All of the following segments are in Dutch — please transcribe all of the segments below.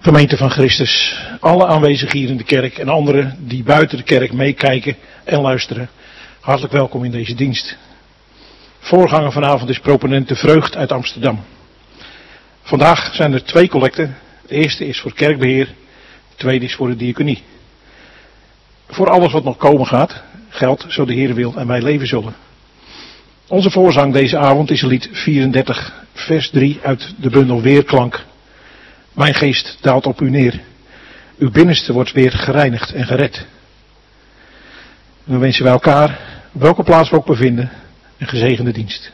Gemeente van Christus, alle aanwezigen hier in de kerk en anderen die buiten de kerk meekijken en luisteren, hartelijk welkom in deze dienst. Voorganger vanavond is proponent De Vreugd uit Amsterdam. Vandaag zijn er 2 collecten. De eerste is voor kerkbeheer, de tweede is voor de diaconie. Voor alles wat nog komen gaat, geldt zo de Heer wil en wij leven zullen. Onze voorzang deze avond is lied 34, vers 3 uit de bundel Weerklank. Mijn geest daalt op u neer. Uw binnenste wordt weer gereinigd en gered. We wensen wij elkaar, op welke plaats we ook bevinden, een gezegende dienst.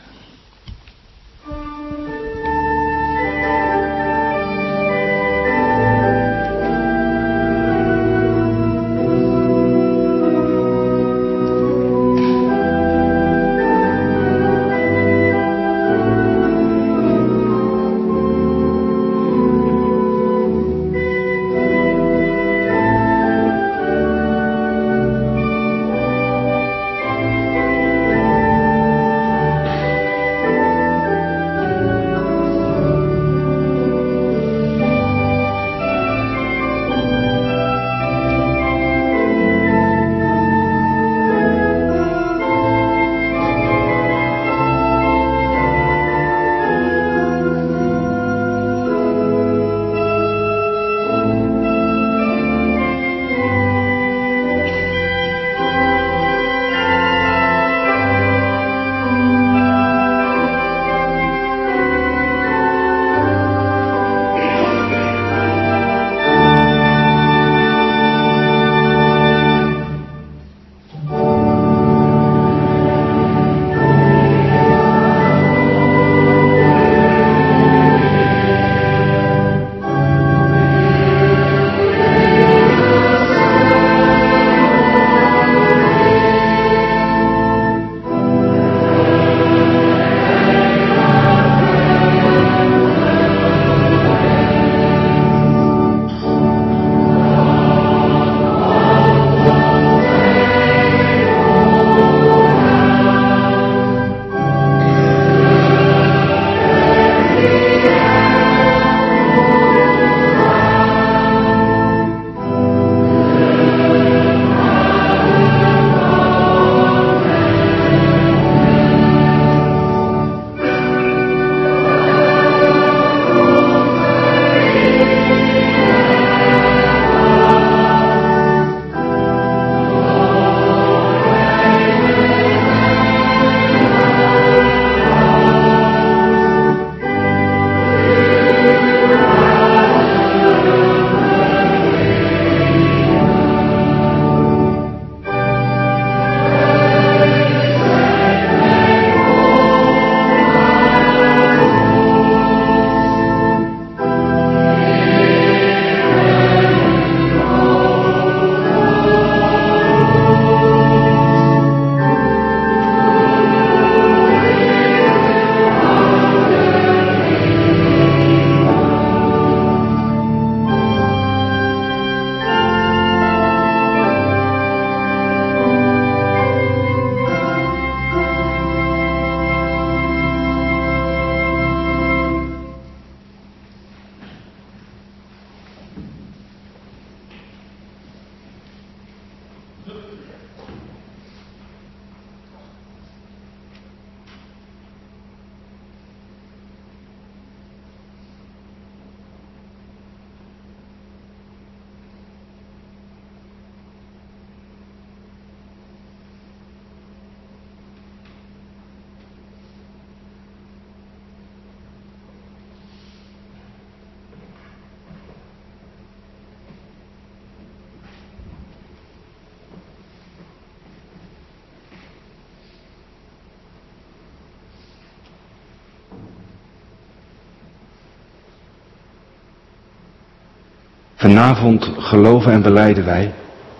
Vanavond geloven en belijden wij.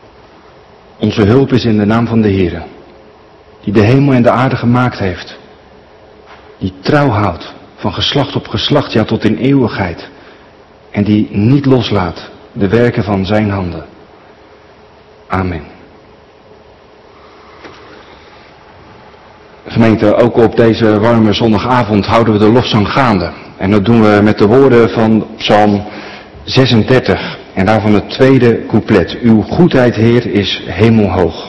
Onze hulp is in de naam van de Heere, die de hemel en de aarde gemaakt heeft. Die trouw houdt van geslacht op geslacht, ja tot in eeuwigheid. En die niet loslaat de werken van zijn handen. Amen. Gemeente, ook op deze warme zondagavond houden we de lofzang gaande. En dat doen we met de woorden van Psalm 36 en daarvan het tweede couplet. Uw goedheid, Heer, is hemelhoog.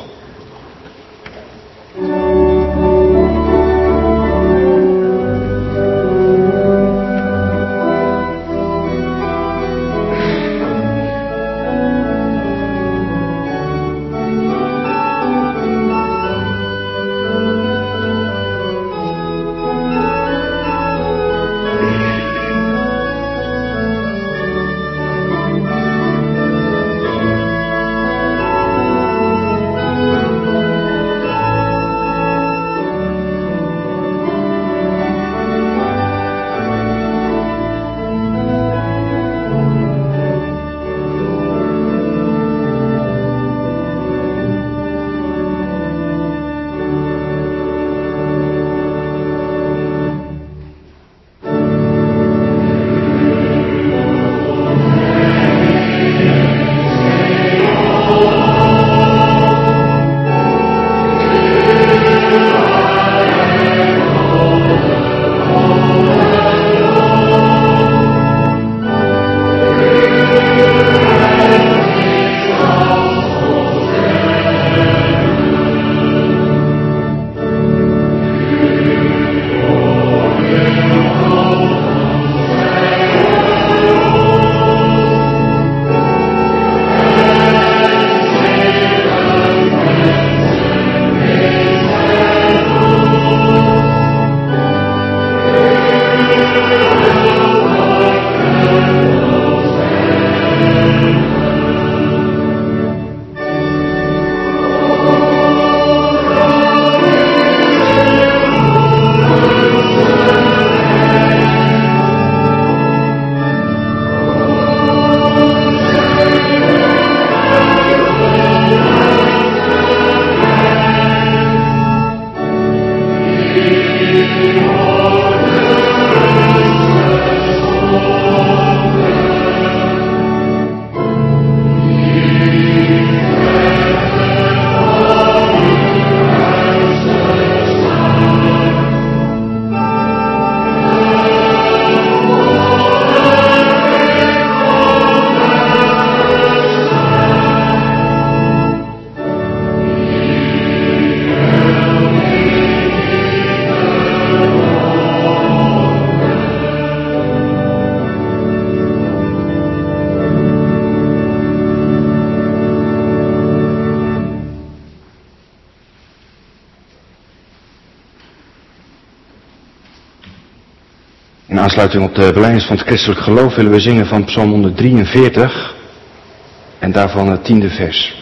In aansluiting op de belijdenis van het christelijk geloof willen we zingen van Psalm 143 en daarvan het 10e vers.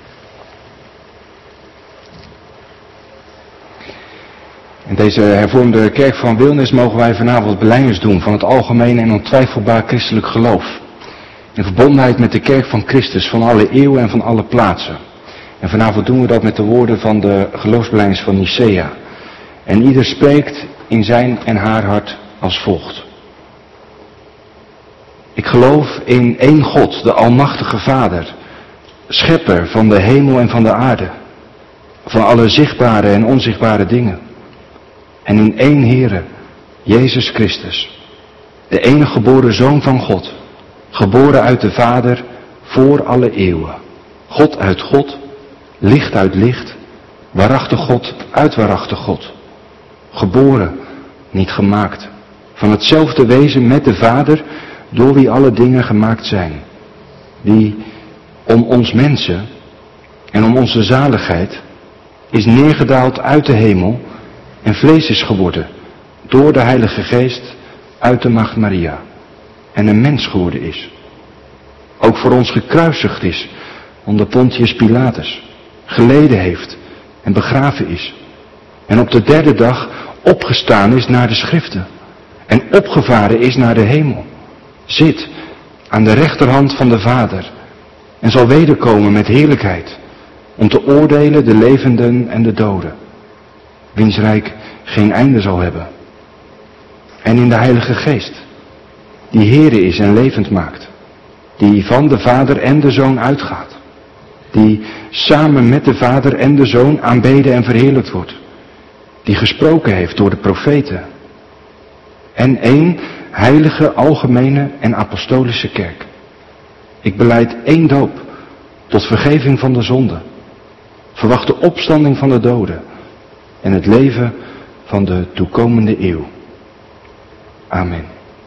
In deze hervormde kerk van Wilnis mogen wij vanavond belijdenis doen van het algemeen en ontwijfelbaar christelijk geloof. In verbondenheid met de kerk van Christus van alle eeuwen en van alle plaatsen. En vanavond doen we dat met de woorden van de geloofsbelijdenis van Nicea. En ieder spreekt in zijn en haar hart als volgt. Ik geloof in één God, de Almachtige Vader, schepper van de hemel en van de aarde, van alle zichtbare en onzichtbare dingen. En in één Heere, Jezus Christus, de enige geboren Zoon van God, geboren uit de Vader voor alle eeuwen. God uit God, licht uit licht, waarachtig God uit waarachtig God. Geboren, niet gemaakt, van hetzelfde wezen met de Vader, door wie alle dingen gemaakt zijn. Die om ons mensen en om onze zaligheid is neergedaald uit de hemel en vlees is geworden door de Heilige Geest uit de Maagd Maria en een mens geworden is. Ook voor ons gekruisigd is onder Pontius Pilatus, geleden heeft en begraven is. En op de derde dag opgestaan is naar de schriften en opgevaren is naar de hemel. Zit aan de rechterhand van de Vader en zal wederkomen met heerlijkheid om te oordelen de levenden en de doden, wiens rijk geen einde zal hebben. En in de Heilige Geest, die Heere is en levend maakt, die van de Vader en de Zoon uitgaat, die samen met de Vader en de Zoon aanbeden en verheerlijkt wordt, die gesproken heeft door de profeten, en één heilige, algemene en apostolische kerk, Ik belijd één doop tot vergeving van de zonde. Verwacht de opstanding van de doden en het leven van de toekomende eeuw. Amen.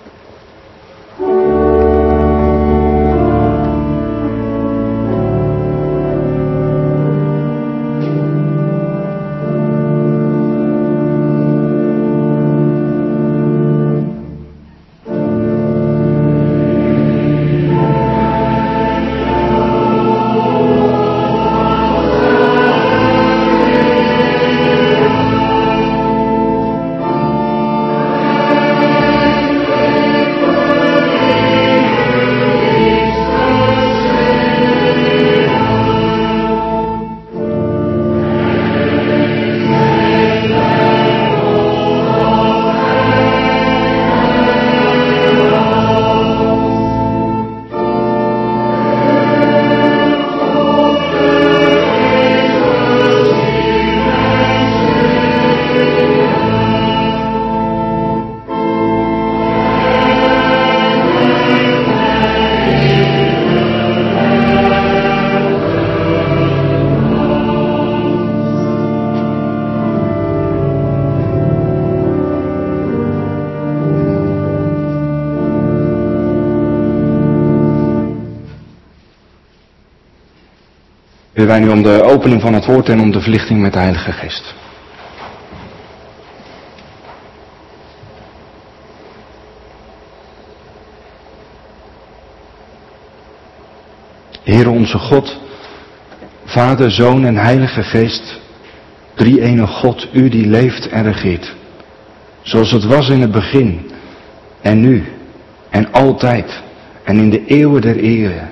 Bidden wij nu om de opening van het woord en om de verlichting met de Heilige Geest. Heere onze God, Vader, Zoon en Heilige Geest, drie-ene God, u die leeft en regeert, zoals het was in het begin, en nu, en altijd, en in de eeuwen der eeuwen.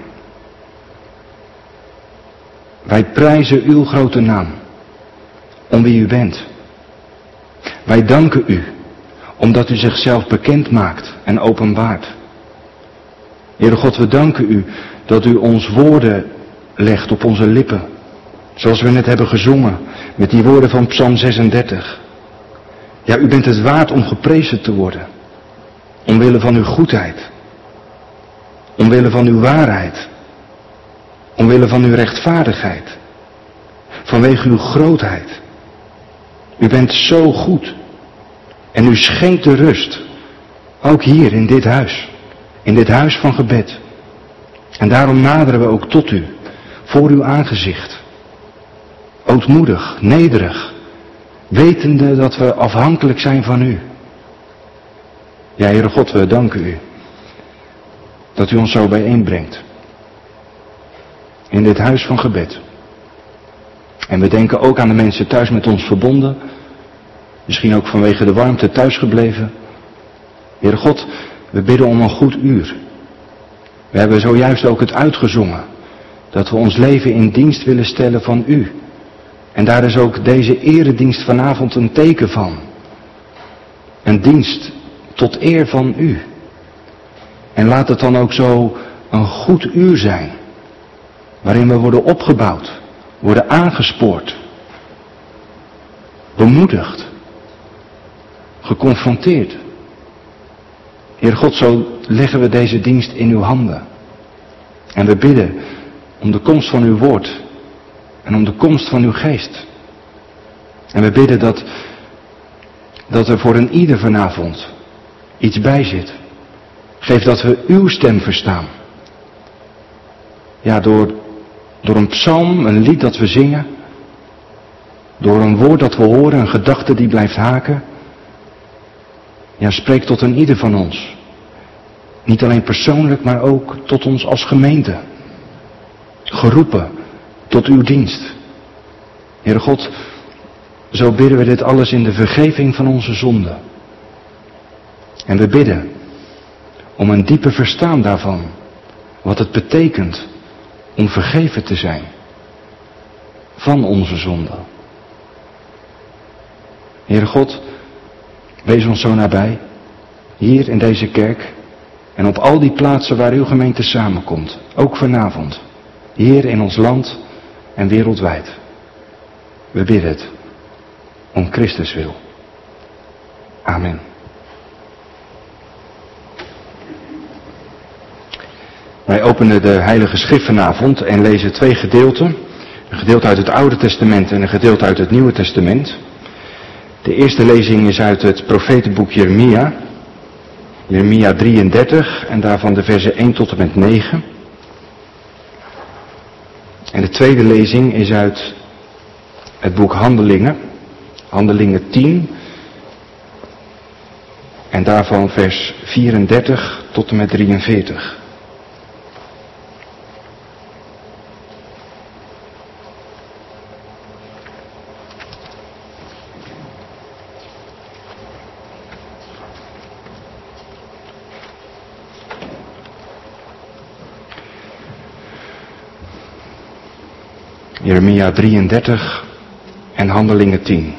Wij prijzen uw grote naam, om wie u bent. Wij danken u, omdat u zichzelf bekend maakt en openbaart. Heere God, we danken u dat u ons woorden legt op onze lippen, zoals we net hebben gezongen met die woorden van Psalm 36. Ja, u bent het waard om geprezen te worden, omwille van uw goedheid, omwille van uw waarheid, omwille van uw rechtvaardigheid, vanwege uw grootheid. U bent zo goed en u schenkt de rust, ook hier in dit huis van gebed. En daarom naderen we ook tot u, voor uw aangezicht. Ootmoedig, nederig, wetende dat we afhankelijk zijn van u. Ja, Heere God, we danken u dat u ons zo bijeenbrengt in dit huis van gebed. En we denken ook aan de mensen thuis met ons verbonden, misschien ook vanwege de warmte thuisgebleven. Heere God, we bidden om een goed uur. We hebben zojuist ook het uitgezongen, dat we ons leven in dienst willen stellen van u. En daar is ook deze eredienst vanavond een teken van. Een dienst tot eer van u. En laat het dan ook zo een goed uur zijn, waarin we worden opgebouwd, worden aangespoord, bemoedigd, geconfronteerd. Heer God, zo leggen we deze dienst in uw handen. En we bidden om de komst van uw woord en om de komst van uw geest. En we bidden dat er voor een ieder vanavond iets bij zit. Geef dat we uw stem verstaan. Ja, door een psalm, een lied dat we zingen, door een woord dat we horen, een gedachte die blijft haken. Ja, spreek tot een ieder van ons. Niet alleen persoonlijk, maar ook tot ons als gemeente. Geroepen tot uw dienst. Heere God, zo bidden we dit alles in de vergeving van onze zonden. En we bidden om een diepe verstaan daarvan. Wat het betekent om vergeven te zijn van onze zonden. Heere God, wees ons zo nabij, hier in deze kerk en op al die plaatsen waar uw gemeente samenkomt, ook vanavond, hier in ons land en wereldwijd. We bidden het om Christus wil. Amen. Wij openen de Heilige Schrift vanavond en lezen 2 gedeelten. Een gedeelte uit het Oude Testament en een gedeelte uit het Nieuwe Testament. De eerste lezing is uit het profetenboek Jeremia. Jeremia 33 en daarvan de versen 1 tot en met 9. En de tweede lezing is uit het boek Handelingen. Handelingen 10. En daarvan vers 34 tot en met 43. Jeremia 33 en Handelingen 10.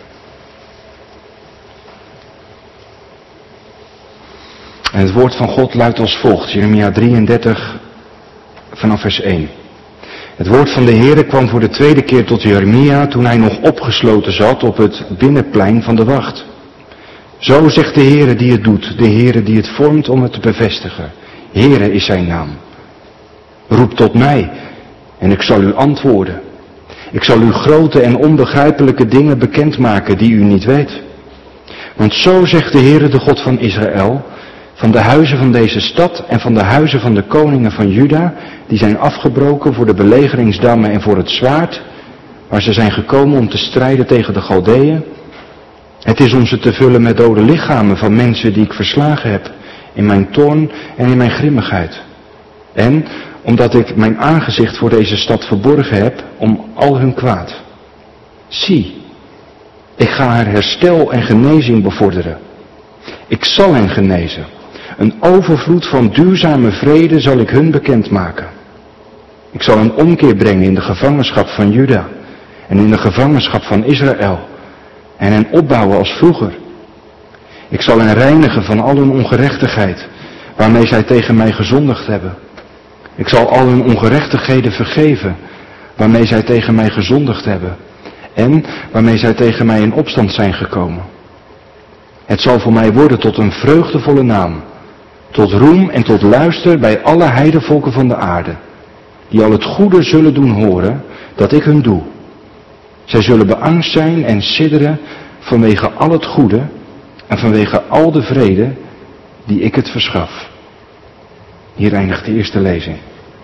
En het woord van God luidt als volgt, Jeremia 33 vanaf vers 1. Het woord van de Heere kwam voor de tweede keer tot Jeremia toen hij nog opgesloten zat op het binnenplein van de wacht. Zo zegt de Heere die het doet, de Heere die het vormt om het te bevestigen. Heere is zijn naam. Roep tot mij en ik zal u antwoorden. Ik zal u grote en onbegrijpelijke dingen bekendmaken die u niet weet. Want zo zegt de Heere, de God van Israël, van de huizen van deze stad en van de huizen van de koningen van Juda, die zijn afgebroken voor de belegeringsdammen en voor het zwaard, waar ze zijn gekomen om te strijden tegen de Galdeeën. Het is om ze te vullen met dode lichamen van mensen die ik verslagen heb in mijn toorn en in mijn grimmigheid. En omdat ik mijn aangezicht voor deze stad verborgen heb om al hun kwaad. Zie, ik ga haar herstel en genezing bevorderen. Ik zal hen genezen. Een overvloed van duurzame vrede zal ik hun bekendmaken. Ik zal een omkeer brengen in de gevangenschap van Juda en in de gevangenschap van Israël en hen opbouwen als vroeger. Ik zal hen reinigen van al hun ongerechtigheid waarmee zij tegen mij gezondigd hebben. Ik zal al hun ongerechtigheden vergeven waarmee zij tegen mij gezondigd hebben en waarmee zij tegen mij in opstand zijn gekomen. Het zal voor mij worden tot een vreugdevolle naam, tot roem en tot luister bij alle heidevolken van de aarde, die al het goede zullen doen horen dat ik hun doe. Zij zullen beangst zijn en sidderen vanwege al het goede en vanwege al de vrede die ik het verschaf. Hier eindigt de eerste lezing.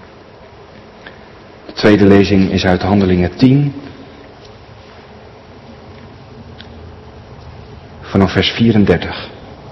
De tweede lezing is uit Handelingen 10, vanaf vers 34.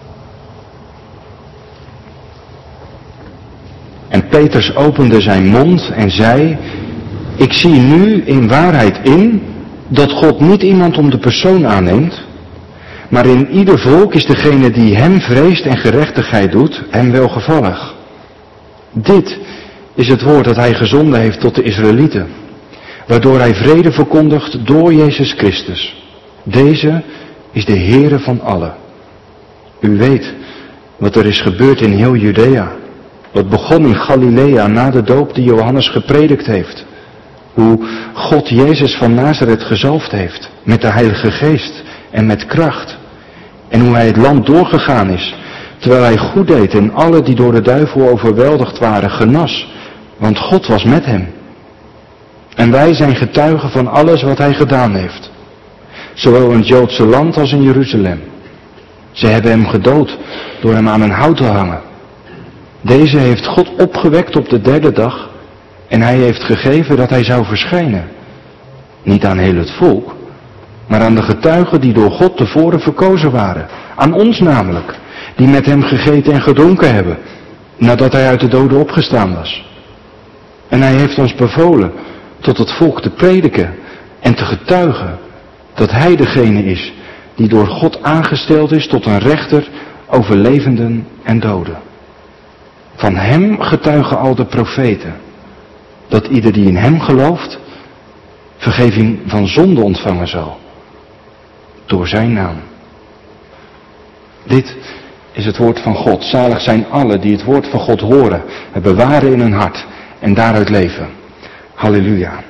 En Petrus opende zijn mond en zei, ik zie nu in waarheid in dat God niet iemand om de persoon aanneemt, maar in ieder volk is degene die hem vreest en gerechtigheid doet, hem welgevallig. Dit is het woord dat hij gezonden heeft tot de Israëlieten, waardoor hij vrede verkondigt door Jezus Christus. Deze is de Heere van allen. U weet wat er is gebeurd in heel Judea. Wat begon in Galilea na de doop die Johannes gepredikt heeft. Hoe God Jezus van Nazareth gezalfd heeft met de Heilige Geest en met kracht. En hoe hij het land doorgegaan is, terwijl hij goed deed en alle die door de duivel overweldigd waren genas. Want God was met hem. En wij zijn getuigen van alles wat hij gedaan heeft. Zowel in het Joodse land als in Jeruzalem. Ze hebben hem gedood door hem aan een hout te hangen. Deze heeft God opgewekt op de derde dag en hij heeft gegeven dat hij zou verschijnen. Niet aan heel het volk, maar aan de getuigen die door God tevoren verkozen waren. Aan ons namelijk, die met hem gegeten en gedronken hebben, nadat hij uit de doden opgestaan was. En hij heeft ons bevolen tot het volk te prediken en te getuigen dat hij degene is die door God aangesteld is tot een rechter over levenden en doden. Van hem getuigen al de profeten, dat ieder die in hem gelooft, vergeving van zonde ontvangen zal, door zijn naam. Dit is het woord van God. Zalig zijn allen die het woord van God horen, het bewaren in hun hart en daaruit leven. Halleluja.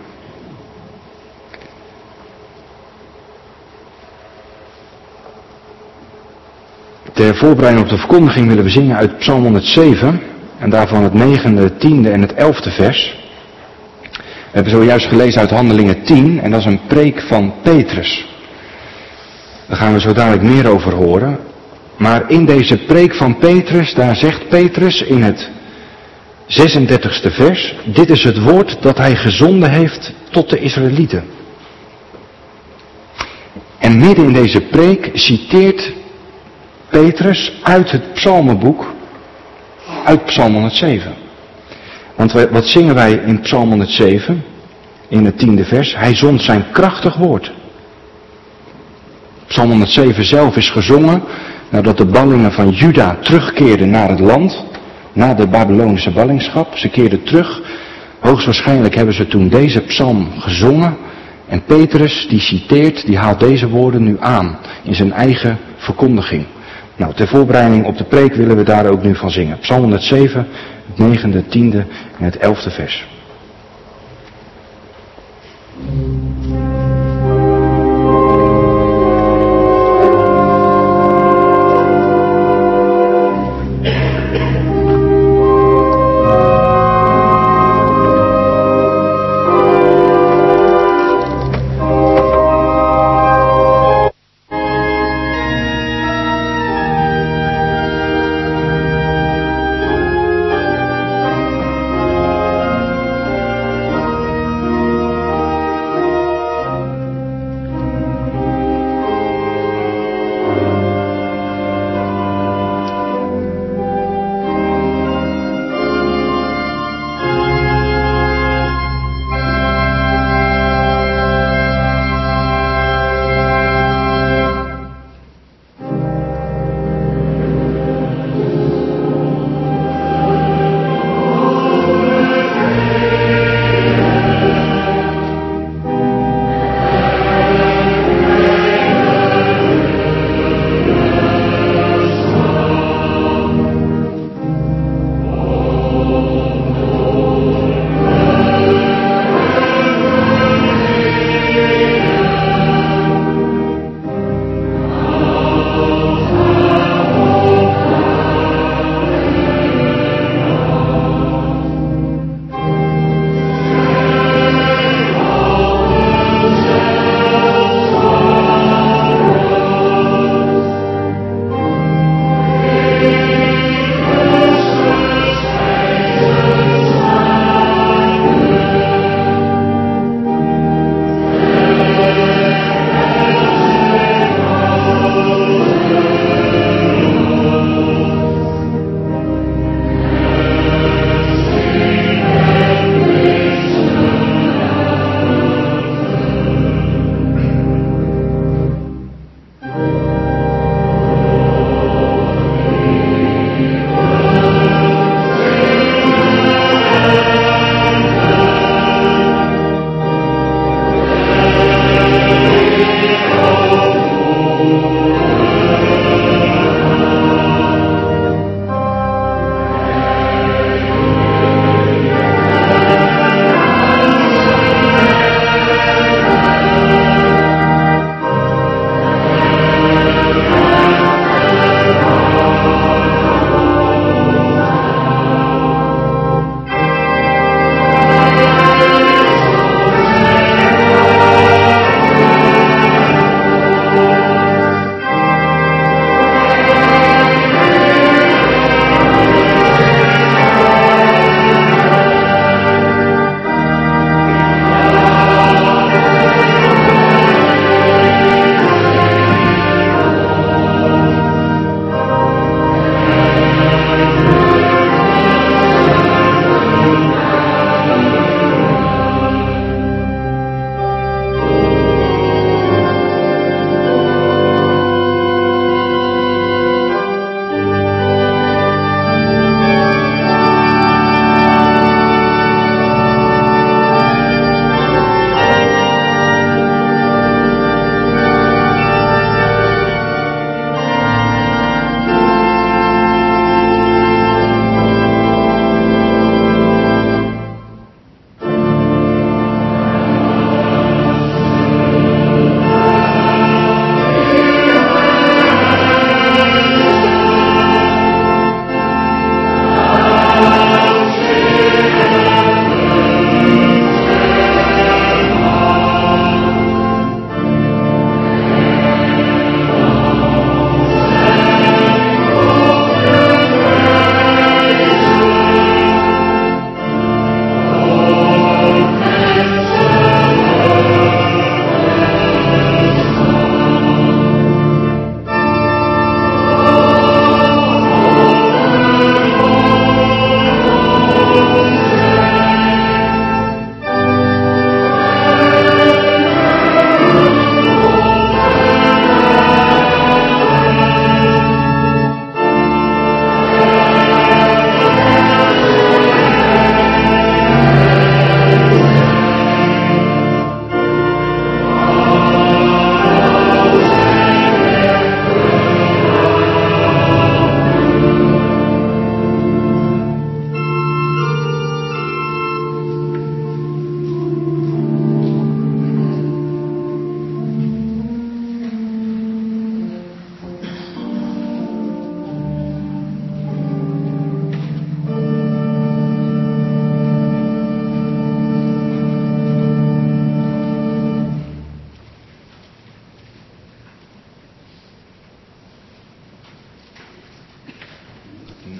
Ter voorbereiding op de verkondiging willen we zingen uit Psalm 107. En daarvan het 9e, het 10e en het 11e vers. We hebben zojuist gelezen uit Handelingen 10 en dat is een preek van Petrus. Daar gaan we zo dadelijk meer over horen. Maar in deze preek van Petrus, daar zegt Petrus in het 36e vers, dit is het woord dat hij gezonden heeft tot de Israëlieten. En midden in deze preek citeert Petrus uit het psalmenboek, uit Psalm 107. Want wat zingen wij in Psalm 107, in het 10e vers? Hij zond zijn krachtig woord. Psalm 107 zelf is gezongen nadat de ballingen van Juda terugkeerden naar het land, na de Babylonische ballingschap. Ze keerden terug. Hoogstwaarschijnlijk hebben ze toen deze psalm gezongen. En Petrus, die citeert, die haalt deze woorden nu aan in zijn eigen verkondiging. Nou, ter voorbereiding op de preek willen we daar ook nu van zingen. Psalm 107, het 9e, 10e en het 11e vers.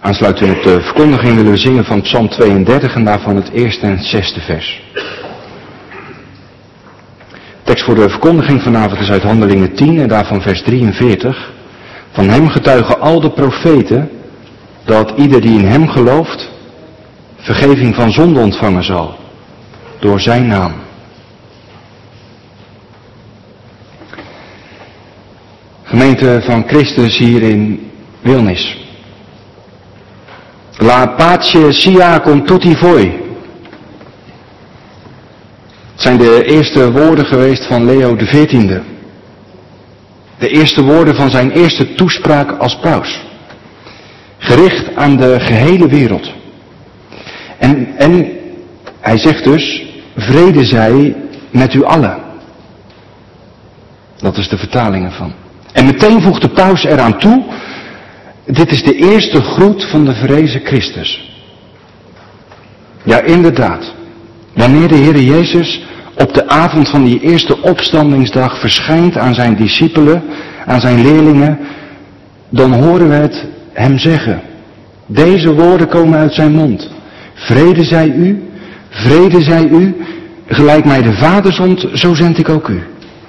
Aansluitend op de verkondiging willen we zingen van Psalm 32 en daarvan het eerste en het 6e vers. De tekst voor de verkondiging vanavond is uit Handelingen 10 en daarvan vers 43. Van hem getuigen al de profeten dat ieder die in hem gelooft vergeving van zonde ontvangen zal door zijn naam. Gemeente van Christus hier in Wilnis. La pace sia con tutti voi. Het zijn de eerste woorden geweest van Leo XIV. De eerste woorden van zijn eerste toespraak als paus. Gericht aan de gehele wereld. En hij zegt dus, vrede zij met u allen. Dat is de vertaling ervan. En meteen voegt de paus eraan toe, dit is de eerste groet van de verrezen Christus. Ja, inderdaad. Wanneer de Heer Jezus op de avond van die eerste opstandingsdag verschijnt aan zijn discipelen, aan zijn leerlingen, dan horen we het hem zeggen. Deze woorden komen uit zijn mond. Vrede zij u, gelijk mij de Vader zond, zo zend ik ook u.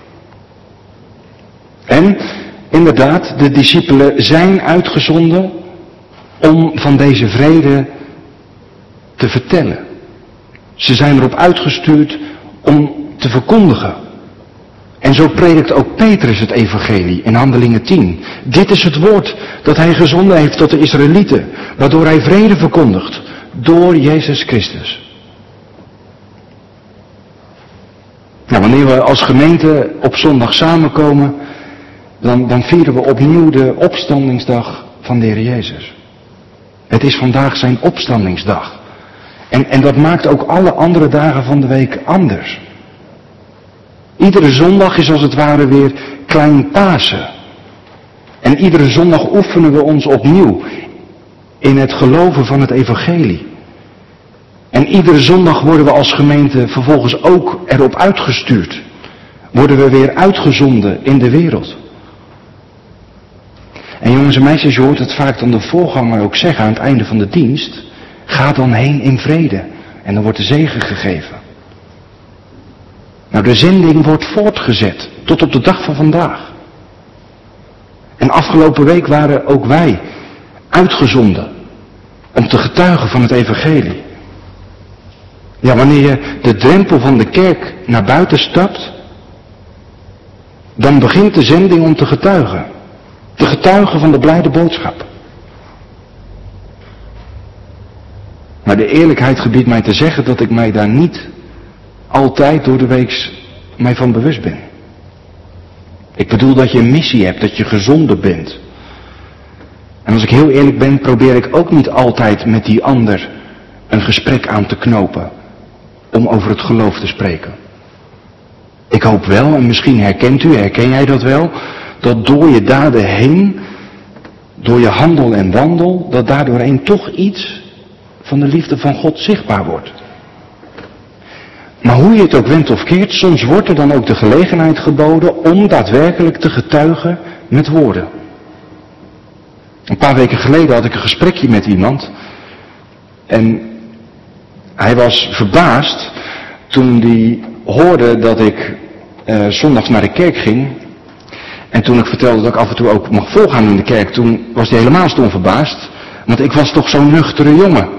En inderdaad, de discipelen zijn uitgezonden om van deze vrede te vertellen. Ze zijn erop uitgestuurd om te verkondigen. En zo predikt ook Petrus het evangelie in Handelingen 10. Dit is het woord dat hij gezonden heeft tot de Israëlieten, waardoor hij vrede verkondigt door Jezus Christus. Nou, wanneer we als gemeente op zondag samenkomen, dan vieren we opnieuw de opstandingsdag van de Heer Jezus. Het is vandaag zijn opstandingsdag. En dat maakt ook alle andere dagen van de week anders. Iedere zondag is als het ware weer klein Pasen. En iedere zondag oefenen we ons opnieuw in het geloven van het evangelie. En iedere zondag worden we als gemeente vervolgens ook erop uitgestuurd. Worden we weer uitgezonden in de wereld. En jongens en meisjes, je hoort het vaak dan de voorganger ook zeggen aan het einde van de dienst. Ga dan heen in vrede. En dan wordt de zegen gegeven. Nou, de zending wordt voortgezet tot op de dag van vandaag. En afgelopen week waren ook wij uitgezonden om te getuigen van het evangelie. Ja, wanneer je de drempel van de kerk naar buiten stapt, dan begint de zending om te getuigen. Te getuigen van de blijde boodschap. Maar de eerlijkheid gebiedt mij te zeggen dat ik mij daar niet altijd door de week mij van bewust ben. Ik bedoel dat je een missie hebt, dat je gezonden bent. En als ik heel eerlijk ben, probeer ik ook niet altijd met die ander een gesprek aan te knopen om over het geloof te spreken. Ik hoop wel, en misschien herken jij dat wel, dat door je daden heen, door je handel en wandel, dat daardoorheen toch iets van de liefde van God zichtbaar wordt. Maar hoe je het ook wendt of keert, soms wordt er dan ook de gelegenheid geboden om daadwerkelijk te getuigen met woorden. Een paar weken geleden had ik een gesprekje met iemand en hij was verbaasd toen hij hoorde dat ik zondags naar de kerk ging. En toen ik vertelde dat ik af en toe ook mag volgaan in de kerk, toen was hij helemaal stom verbaasd. Want ik was toch zo'n nuchtere jongen.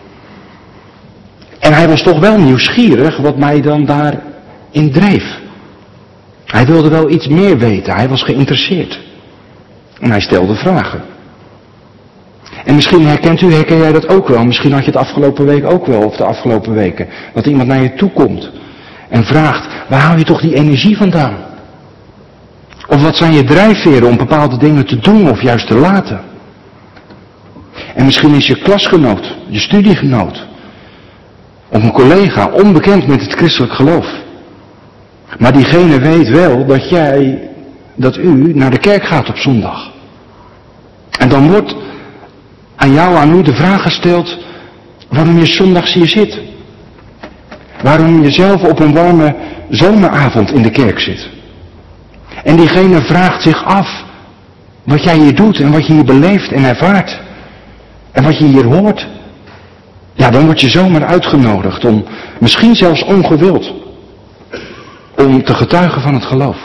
En hij was toch wel nieuwsgierig wat mij dan daarin dreef. Hij wilde wel iets meer weten, hij was geïnteresseerd. En hij stelde vragen. En misschien herken jij dat ook wel. Misschien had je het afgelopen week ook wel, of de afgelopen weken. Dat iemand naar je toe komt en vraagt, waar haal je toch die energie vandaan? Of wat zijn je drijfveren om bepaalde dingen te doen of juist te laten? En misschien is je klasgenoot, je studiegenoot, of een collega onbekend met het christelijk geloof. Maar diegene weet wel dat u naar de kerk gaat op zondag. En dan wordt aan u de vraag gesteld waarom je zondags hier zit. Waarom je zelf op een warme zomeravond in de kerk zit. En diegene vraagt zich af wat jij hier doet en wat je hier beleeft en ervaart. En wat je hier hoort, ja, dan word je zomaar uitgenodigd om, misschien zelfs ongewild, om te getuigen van het geloof.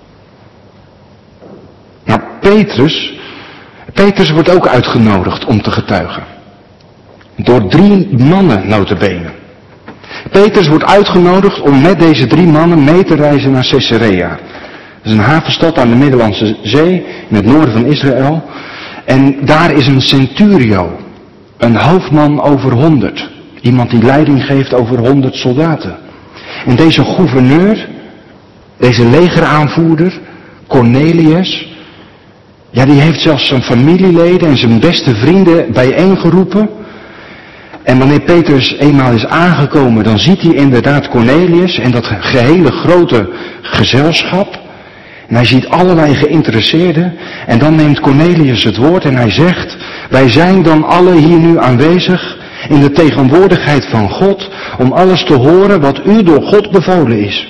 Nou, Petrus wordt ook uitgenodigd om te getuigen. Door 3 mannen nota bene. Petrus wordt uitgenodigd om met deze 3 mannen mee te reizen naar Caesarea. Dat is een havenstad aan de Middellandse Zee, in het noorden van Israël. En daar is een centurio, een hoofdman over 100. Iemand die leiding geeft over 100 soldaten. En deze gouverneur, deze legeraanvoerder, Cornelius, ja, die heeft zelfs zijn familieleden en zijn beste vrienden bijeengeroepen. En wanneer Petrus eenmaal is aangekomen, dan ziet hij inderdaad Cornelius en dat gehele grote gezelschap. En hij ziet allerlei geïnteresseerden. En dan neemt Cornelius het woord en hij zegt: wij zijn dan alle hier nu aanwezig in de tegenwoordigheid van God om alles te horen wat u door God bevolen is.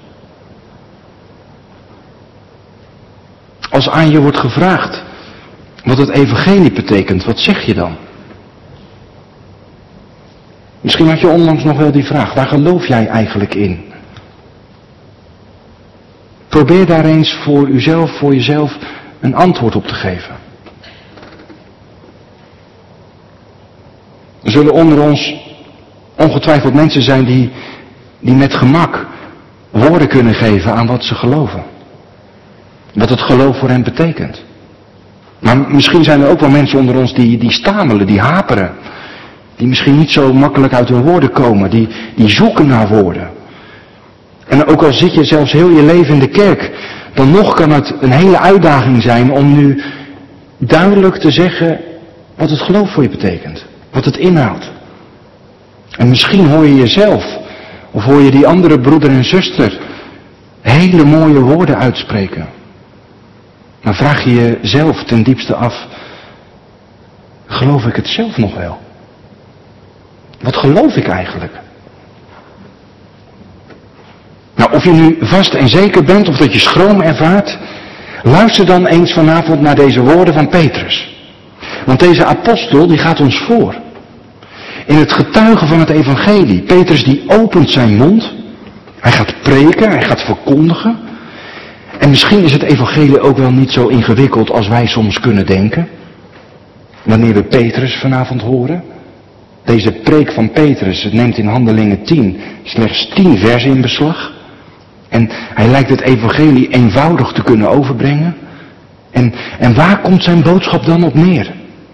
Als aan je wordt gevraagd wat het evangelie betekent, wat zeg je dan? Misschien had je onlangs nog wel die vraag: waar geloof jij eigenlijk in? Probeer daar eens voor jezelf een antwoord op te geven. Er zullen onder ons ongetwijfeld mensen zijn die met gemak woorden kunnen geven aan wat ze geloven. Wat het geloof voor hen betekent. Maar misschien zijn er ook wel mensen onder ons die stamelen, die haperen. Die misschien niet zo makkelijk uit hun woorden komen. Die zoeken naar woorden. En ook al zit je zelfs heel je leven in de kerk, dan nog kan het een hele uitdaging zijn om nu duidelijk te zeggen wat het geloof voor je betekent. Wat het inhoudt. En misschien hoor je jezelf, of hoor je die andere broeder en zuster hele mooie woorden uitspreken. Dan vraag je jezelf ten diepste af: geloof ik het zelf nog wel? Wat geloof ik eigenlijk? Nou, of je nu vast en zeker bent of dat je schroom ervaart, luister dan eens vanavond naar deze woorden van Petrus. Want deze apostel die gaat ons voor. In het getuigen van het evangelie. Petrus die opent zijn mond. Hij gaat preken, hij gaat verkondigen. En misschien is het evangelie ook wel niet zo ingewikkeld als wij soms kunnen denken. Wanneer we Petrus vanavond horen. Deze preek van Petrus, het neemt in Handelingen 10 slechts 10 versen in beslag. En hij lijkt het evangelie eenvoudig te kunnen overbrengen. En waar komt zijn boodschap dan op neer?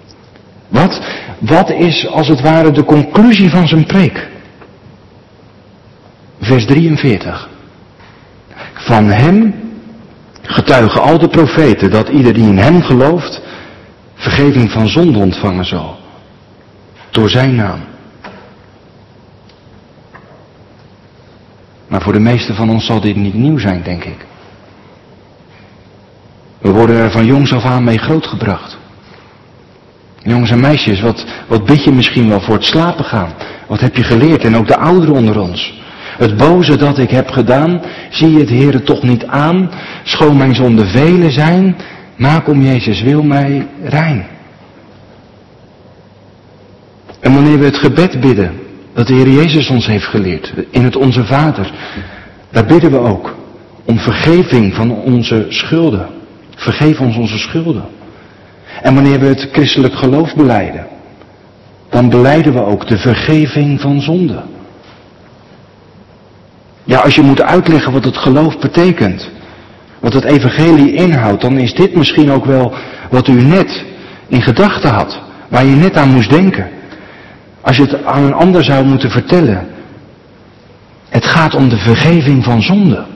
Wat is als het ware de conclusie van zijn preek? Vers 43. Van hem getuigen al de profeten dat ieder die in hem gelooft vergeving van zonde ontvangen zal. Door zijn naam. Maar voor de meesten van ons zal dit niet nieuw zijn, denk ik. We worden er van jongs af aan mee grootgebracht. Jongens en meisjes, wat bid je misschien wel voor het slapen gaan? Wat heb je geleerd? En ook de ouderen onder ons. Het boze dat ik heb gedaan, zie je het Heere toch niet aan? Schoon mijn zonden vele zijn, maak om Jezus wil mij rein. En wanneer we het gebed bidden, dat de Heer Jezus ons heeft geleerd, in het Onze Vader, daar bidden we ook om vergeving van onze schulden. Vergeef ons onze schulden. En wanneer we het christelijk geloof belijden, dan belijden we ook de vergeving van zonde. Ja, als je moet uitleggen wat het geloof betekent, wat het evangelie inhoudt, dan is dit misschien ook wel wat u net in gedachten had, waar je net aan moest denken. Als je het aan een ander zou moeten vertellen. Het gaat om de vergeving van zonde.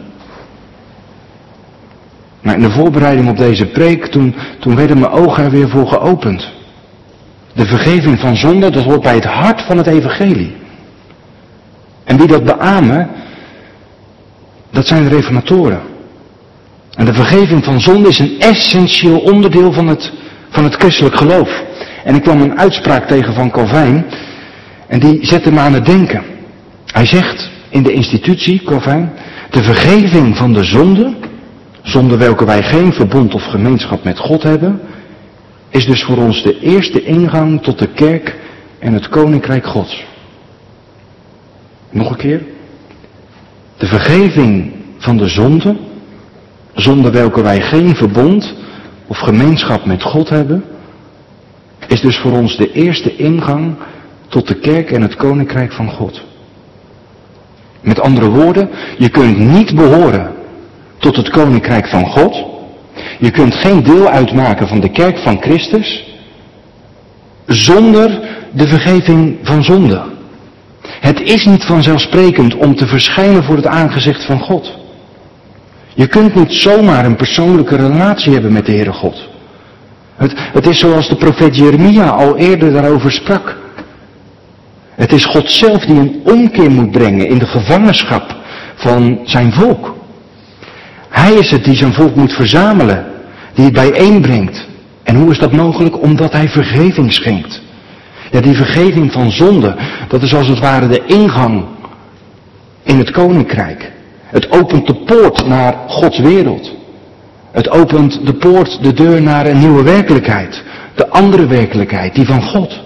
Maar in de voorbereiding op deze preek, toen werden mijn ogen er weer voor geopend. De vergeving van zonde, dat hoort bij het hart van het evangelie. En wie dat beamen, dat zijn de reformatoren. En de vergeving van zonde is een essentieel onderdeel van het christelijk geloof. En ik kwam een uitspraak tegen van Calvijn. En die zette me aan het denken. Hij zegt in de institutie, Calvijn, de vergeving van de zonde, zonder welke wij geen verbond of gemeenschap met God hebben, is dus voor ons de eerste ingang tot de kerk en het koninkrijk Gods. Nog een keer. De vergeving van de zonde, zonder welke wij geen verbond of gemeenschap met God hebben, is dus voor ons de eerste ingang tot de kerk en het koninkrijk van God. Met andere woorden, je kunt niet behoren tot het koninkrijk van God. Je kunt geen deel uitmaken van de kerk van Christus zonder de vergeving van zonde. Het is niet vanzelfsprekend om te verschijnen voor het aangezicht van God. Je kunt niet zomaar een persoonlijke relatie hebben met de Heere God. Het is zoals de profeet Jeremia al eerder daarover sprak. Het is God zelf die een omkeer moet brengen in de gevangenschap van zijn volk. Hij is het die zijn volk moet verzamelen, die het bijeenbrengt. En hoe is dat mogelijk? Omdat hij vergeving schenkt. Ja, die vergeving van zonde, dat is als het ware de ingang in het koninkrijk. Het opent de poort naar Gods wereld. Het opent de poort, de deur naar een nieuwe werkelijkheid. De andere werkelijkheid, die van God.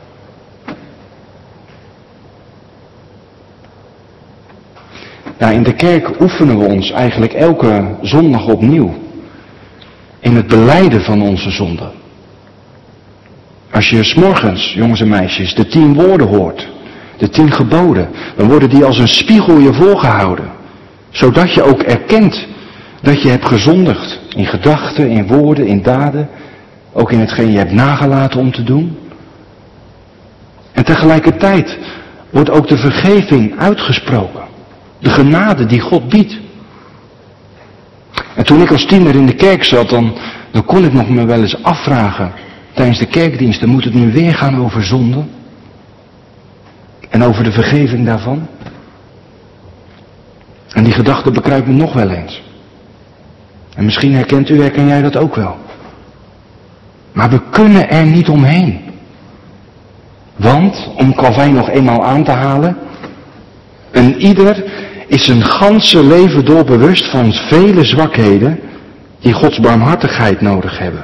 Nou, in de kerk oefenen we ons eigenlijk elke zondag opnieuw in het belijden van onze zonde. Als je 's morgens, jongens en meisjes, de 10 woorden hoort, de 10 geboden, dan worden die als een spiegel je voorgehouden. Zodat je ook erkent dat je hebt gezondigd. In gedachten, in woorden, in daden. Ook in hetgeen je hebt nagelaten om te doen. En tegelijkertijd wordt ook de vergeving uitgesproken. De genade die God biedt. En toen ik als tiener in de kerk zat, dan kon ik nog me wel eens afvragen. Tijdens de kerkdiensten, moet het nu weer gaan over zonde? En over de vergeving daarvan? En die gedachte bekruipt me nog wel eens. En misschien herken jij dat ook wel. Maar we kunnen er niet omheen. Want, om Calvijn nog eenmaal aan te halen, een ieder is zijn ganse leven door bewust van vele zwakheden die Gods barmhartigheid nodig hebben.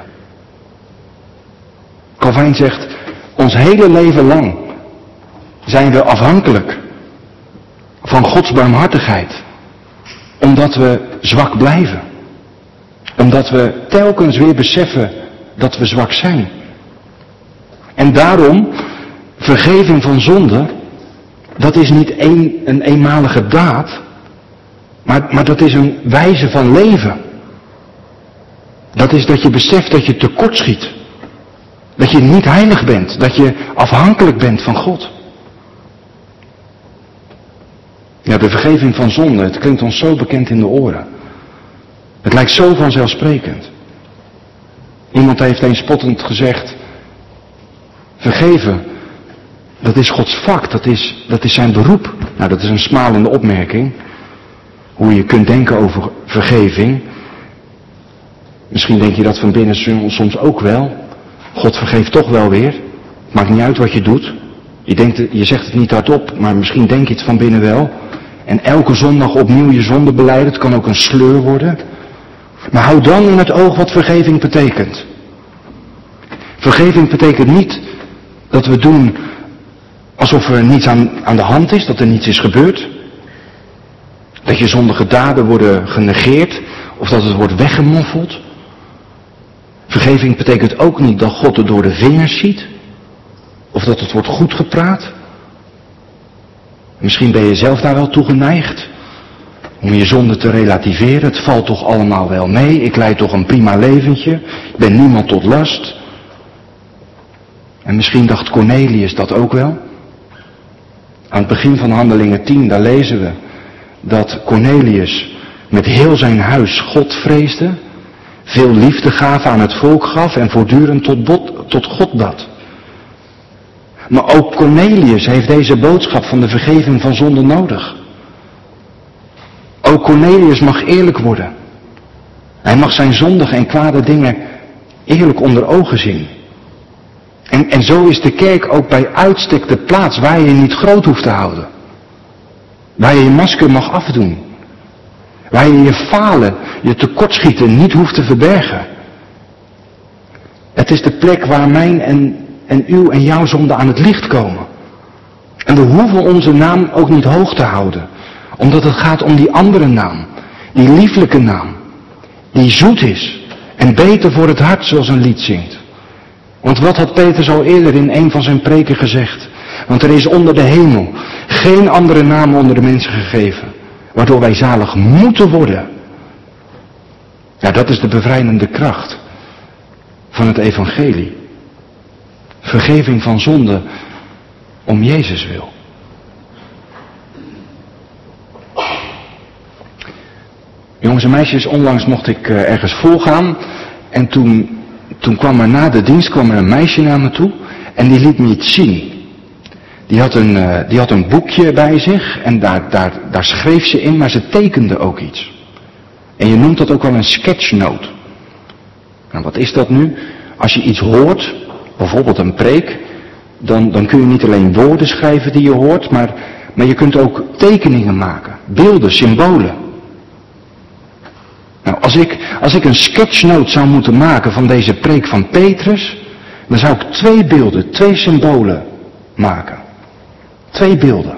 Calvijn zegt, ons hele leven lang zijn we afhankelijk van Gods barmhartigheid. Omdat we zwak blijven. Omdat we telkens weer beseffen dat we zwak zijn. En daarom, vergeving van zonde, dat is niet een eenmalige daad, maar dat is een wijze van leven. Dat is dat je beseft dat je tekortschiet. Dat je niet heilig bent, dat je afhankelijk bent van God. Ja, de vergeving van zonde, het klinkt ons zo bekend in de oren. Het lijkt zo vanzelfsprekend. Iemand heeft eens spottend gezegd, vergeven, dat is Gods vak, dat is zijn beroep. Nou, dat is een smalende opmerking. Hoe je kunt denken over vergeving. Misschien denk je dat van binnen soms ook wel. God vergeeft toch wel weer. Maakt niet uit wat je doet. Je zegt het niet hardop, maar misschien denk je het van binnen wel. En elke zondag opnieuw je zonde belijden, het kan ook een sleur worden. Maar hou dan in het oog wat vergeving betekent. Vergeving betekent niet dat we doen alsof er niets aan de hand is, dat er niets is gebeurd. Dat je zondige daden worden genegeerd of dat het wordt weggemoffeld. Vergeving betekent ook niet dat God het door de vingers ziet. Of dat het wordt goed gepraat. Misschien ben je zelf daar wel toe geneigd. Om je zonde te relativeren. Het valt toch allemaal wel mee. Ik leid toch een prima leventje. Ik ben niemand tot last. En misschien dacht Cornelius dat ook wel. Aan het begin van Handelingen 10, daar lezen we dat Cornelius met heel zijn huis God vreesde. Veel liefde gaf aan het volk gaf en voortdurend tot God bad. Maar ook Cornelius heeft deze boodschap van de vergeving van zonde nodig. Ook Cornelius mag eerlijk worden. Hij mag zijn zondige en kwade dingen eerlijk onder ogen zien. En zo is de kerk ook bij uitstek de plaats waar je niet groot hoeft te houden. Waar je je masker mag afdoen. Waar je je falen, je tekortschieten niet hoeft te verbergen. Het is de plek waar mijn en uw en jouw zonden aan het licht komen. En we hoeven onze naam ook niet hoog te houden. Omdat het gaat om die andere naam. Die lieflijke naam. Die zoet is. En beter voor het hart, zoals een lied zingt. Want wat had Petrus al eerder in een van zijn preken gezegd? Want er is onder de hemel geen andere naam onder de mensen gegeven. Waardoor wij zalig moeten worden. Ja, dat is de bevrijdende kracht van het evangelie. Vergeving van zonde om Jezus wil. Jongens en meisjes, onlangs mocht ik ergens voorgaan. En toen kwam er na de dienst een meisje naar me toe. En die liet me iets zien. Die had een boekje bij zich. En daar schreef ze in, maar ze tekende ook iets. En je noemt dat ook wel een sketchnote. Nou, wat is dat nu? Als je iets hoort, bijvoorbeeld een preek, dan kun je niet alleen woorden schrijven die je hoort, maar je kunt ook tekeningen maken. Beelden, symbolen. Nou, als ik een sketchnote zou moeten maken van deze preek van Petrus, dan zou ik 2 beelden, 2 symbolen maken. 2 beelden.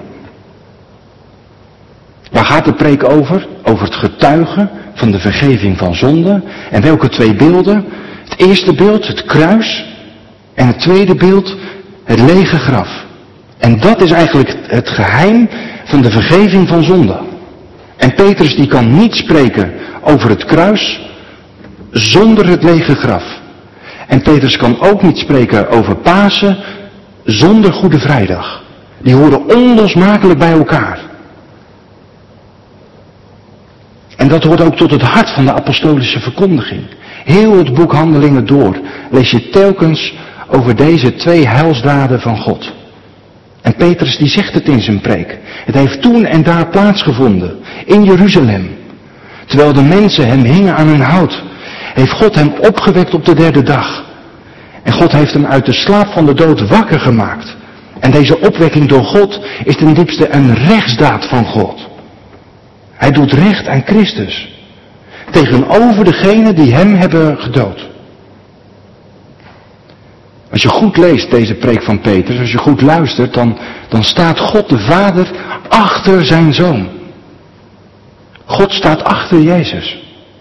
Waar gaat de preek over? Over het getuigen van de vergeving van zonde. En welke 2 beelden? Het eerste beeld, het kruis. En het tweede beeld, het lege graf. En dat is eigenlijk het geheim van de vergeving van zonde. En Petrus die kan niet spreken over het kruis zonder het lege graf. En Petrus kan ook niet spreken over Pasen zonder Goede Vrijdag. Die horen onlosmakelijk bij elkaar. En dat hoort ook tot het hart van de apostolische verkondiging. Heel het boek Handelingen door lees je telkens over deze 2 heilsdaden van God. En Petrus die zegt het in zijn preek. Het heeft toen en daar plaatsgevonden, in Jeruzalem. Terwijl de mensen hem hingen aan hun hout, heeft God hem opgewekt op de 3e dag. En God heeft hem uit de slaap van de dood wakker gemaakt. En deze opwekking door God is ten diepste een rechtsdaad van God. Hij doet recht aan Christus. Tegenover degenen die hem hebben gedood. Als je goed leest deze preek van Petrus, als je goed luistert, dan staat God de Vader achter zijn Zoon. God staat achter Jezus.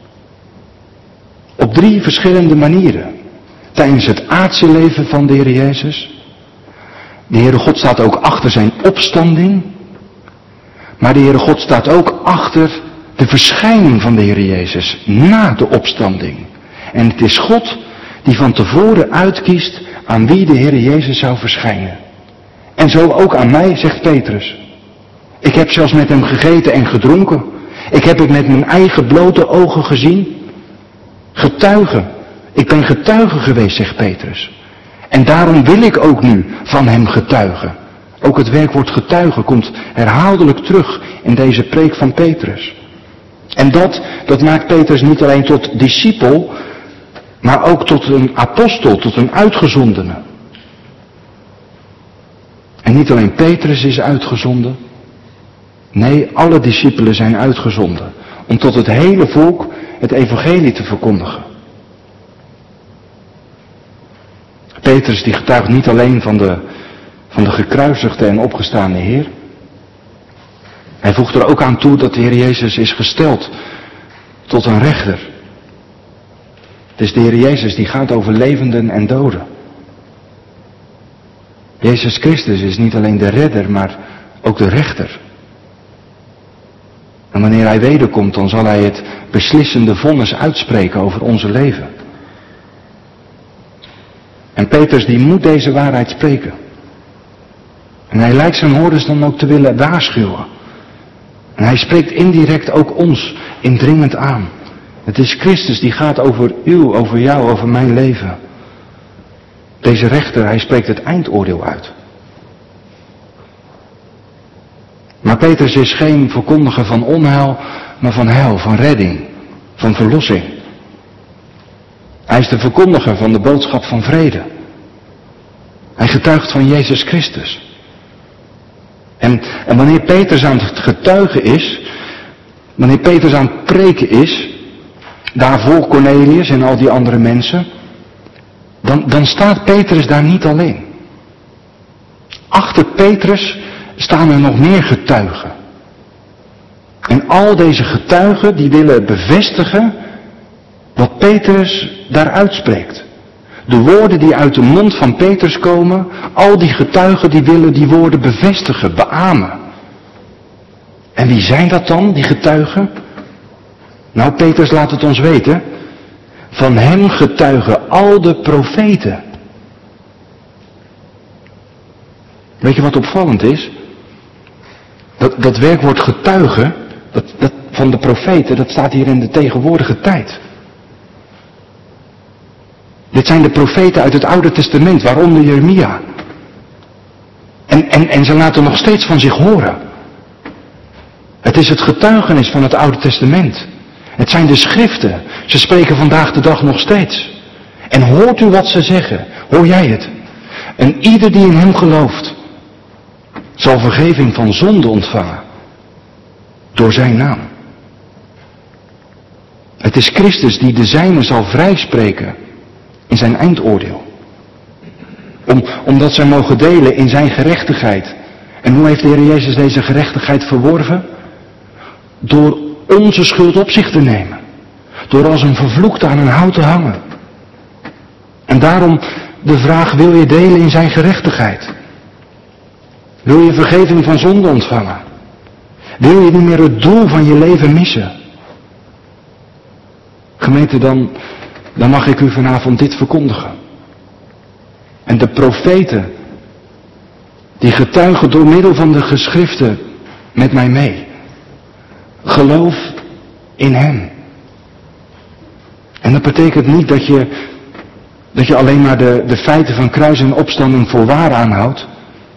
Op 3 verschillende manieren. Tijdens het aardse leven van de Heer Jezus. De Heere God staat ook achter zijn opstanding. Maar de Heere God staat ook achter de verschijning van de Heer Jezus na de opstanding. En het is God die van tevoren uitkiest aan wie de Heer Jezus zou verschijnen. En zo ook aan mij, zegt Petrus. Ik heb zelfs met hem gegeten en gedronken. Ik heb het met mijn eigen blote ogen gezien. Getuige. Ik ben getuige geweest, zegt Petrus. En daarom wil ik ook nu van hem getuigen. Ook het werkwoord getuigen komt herhaaldelijk terug in deze preek van Petrus. En dat maakt Petrus niet alleen tot discipel, maar ook tot een apostel, tot een uitgezondene. En niet alleen Petrus is uitgezonden. Nee, alle discipelen zijn uitgezonden. Om tot het hele volk het evangelie te verkondigen. Petrus die getuigt niet alleen van de gekruisigde en opgestaande Heer. Hij voegt er ook aan toe dat de Heer Jezus is gesteld tot een rechter. Het is de Heer Jezus die gaat over levenden en doden. Jezus Christus is niet alleen de redder, maar ook de rechter. En wanneer hij wederkomt, dan zal hij het beslissende vonnis uitspreken over onze leven. En Petrus die moet deze waarheid spreken. En hij lijkt zijn hoorders dan ook te willen waarschuwen. En hij spreekt indirect ook ons indringend aan. Het is Christus die gaat over u, over jou, over mijn leven. Deze rechter, hij spreekt het eindoordeel uit. Maar Petrus is geen verkondiger van onheil, maar van heil, van redding, van verlossing. Hij is de verkondiger van de boodschap van vrede. Hij getuigt van Jezus Christus. En wanneer Petrus aan het getuigen is, wanneer Petrus aan het preken is, daar voor Cornelius en al die andere mensen, dan staat Petrus daar niet alleen. Achter Petrus staan er nog meer getuigen. En al deze getuigen die willen bevestigen wat Petrus daar uitspreekt. De woorden die uit de mond van Petrus komen, al die getuigen die willen die woorden bevestigen, beamen. En wie zijn dat dan, die getuigen? Nou, Petrus laat het ons weten. Van hem getuigen al de profeten. Weet je wat opvallend is? Dat werkwoord getuigen, dat van de profeten, dat staat hier in de tegenwoordige tijd. Dit zijn de profeten uit het Oude Testament, waaronder Jeremia. En ze laten nog steeds van zich horen. Het is het getuigenis van het Oude Testament. Het zijn de schriften. Ze spreken vandaag de dag nog steeds. En hoort u wat ze zeggen? Hoor jij het? En ieder die in hem gelooft, zal vergeving van zonde ontvangen. Door zijn naam. Het is Christus die de zijnen zal vrijspreken in zijn eindoordeel. Omdat zij mogen delen in zijn gerechtigheid. En hoe heeft de Heer Jezus deze gerechtigheid verworven? Door onze schuld op zich te nemen. Door als een vervloekte aan een hout te hangen. En daarom de vraag, wil je delen in zijn gerechtigheid? Wil je vergeving van zonde ontvangen? Wil je niet meer het doel van je leven missen? Gemeente, dan mag ik u vanavond dit verkondigen. En de profeten, die getuigen door middel van de geschriften met mij mee. Geloof in hem. En dat betekent niet dat je alleen maar de feiten van kruis en opstanding voor waar aanhoudt.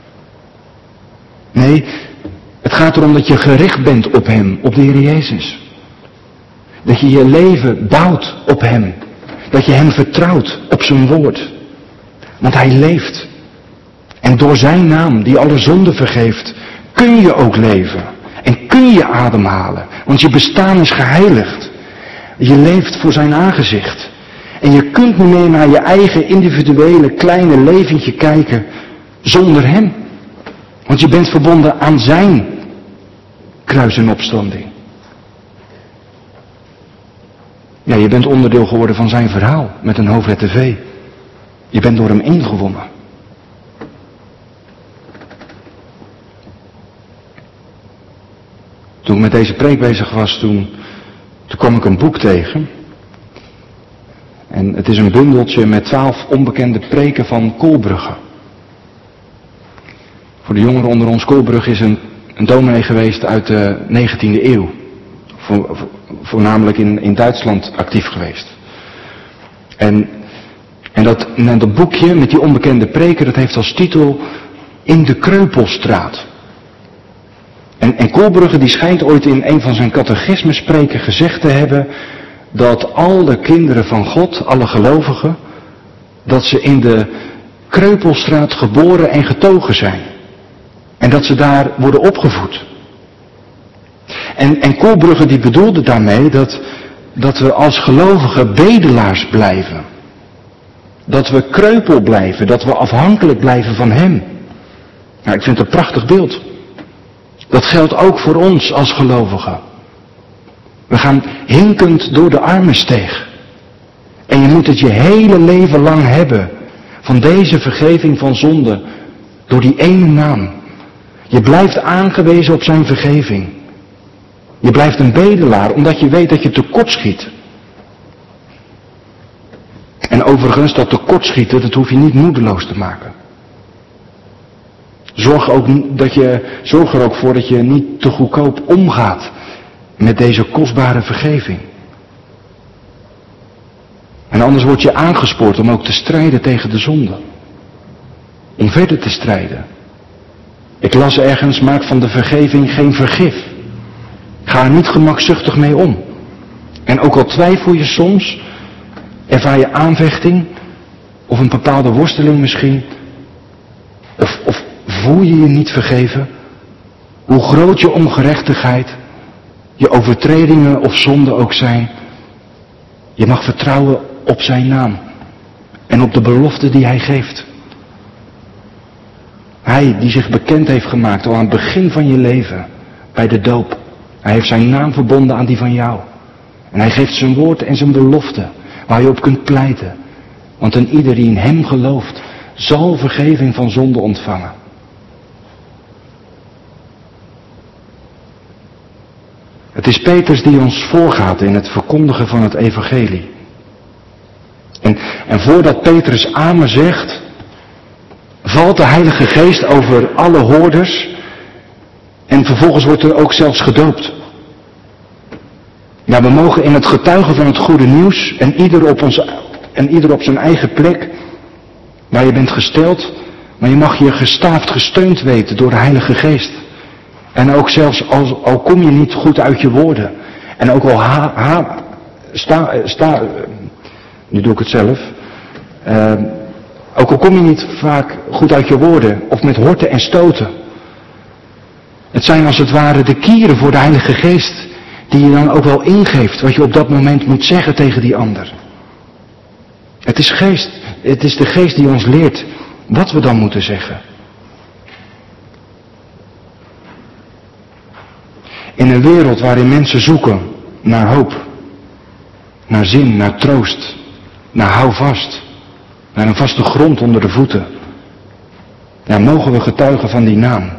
Nee, het gaat erom dat je gericht bent op hem, op de Heer Jezus. Dat je je leven bouwt op hem. Dat je hem vertrouwt op zijn woord. Want hij leeft. En door zijn naam, die alle zonden vergeeft, kun je ook leven. En kun je ademhalen. Want je bestaan is geheiligd. Je leeft voor zijn aangezicht. En je kunt niet meer naar je eigen individuele kleine leventje kijken zonder hem. Want je bent verbonden aan zijn kruis en opstanding. Ja, je bent onderdeel geworden van zijn verhaal met een hoofdletter V. Je bent door hem ingewonnen. Toen ik met deze preek bezig was, toen kwam ik een boek tegen. En het is een bundeltje met 12 onbekende preken van Kolbrugge. Voor de jongeren onder ons, Kolbrugge is een dominee geweest uit de 19e eeuw. Voornamelijk in Duitsland actief geweest. En dat boekje met die onbekende preken, dat heeft als titel In de Kreupelstraat. En Kolbrugge die schijnt ooit in een van zijn catechismespreken gezegd te hebben dat al de kinderen van God, alle gelovigen, dat ze in de Kreupelstraat geboren en getogen zijn. En dat ze daar worden opgevoed. En Kolbrugge die bedoelde daarmee dat we als gelovigen bedelaars blijven. Dat we kreupel blijven, dat we afhankelijk blijven van hem. Nou, ik vind het een prachtig beeld. Dat geldt ook voor ons als gelovigen. We gaan hinkend door de armensteeg. En je moet het je hele leven lang hebben. Van deze vergeving van zonde. Door die ene naam. Je blijft aangewezen op zijn vergeving. Je blijft een bedelaar omdat je weet dat je tekortschiet. En overigens, dat tekortschieten, dat hoef je niet moedeloos te maken. Zorg er ook voor dat je niet te goedkoop omgaat met deze kostbare vergeving. En anders word je aangespoord om ook te strijden tegen de zonde. Om verder te strijden. Ik las ergens, maak van de vergeving geen vergif. Ga er niet gemakzuchtig mee om. En ook al twijfel je soms, ervaar je aanvechting, of een bepaalde worsteling misschien, of voel je je niet vergeven, hoe groot je ongerechtigheid, je overtredingen of zonden ook zijn, je mag vertrouwen op zijn naam. en op de belofte die hij geeft. Hij die zich bekend heeft gemaakt al aan het begin van je leven, bij de doop. Hij heeft zijn naam verbonden aan die van jou. En hij geeft zijn woord en zijn belofte, waar je op kunt pleiten. Want een ieder die in hem gelooft, zal vergeving van zonde ontvangen. Het is Petrus die ons voorgaat in het verkondigen van het evangelie. En voordat Petrus amen zegt, valt de Heilige Geest over alle hoorders en vervolgens wordt er ook zelfs gedoopt. Ja, we mogen in het getuigen van het goede nieuws en ieder op zijn eigen plek waar je bent gesteld, maar je mag je gestaafd gesteund weten door de Heilige Geest. En ook zelfs al kom je niet goed uit je woorden en ook al nu doe ik het zelf. Ook al kom je niet vaak goed uit je woorden of met horten en stoten. Het zijn als het ware de kieren voor de Heilige Geest die je dan ook wel ingeeft wat je op dat moment moet zeggen tegen die ander. Het is de Geest die ons leert wat we dan moeten zeggen. In een wereld waarin mensen zoeken naar hoop, naar zin, naar troost, naar houvast, naar een vaste grond onder de voeten. Ja, mogen we getuigen van die naam,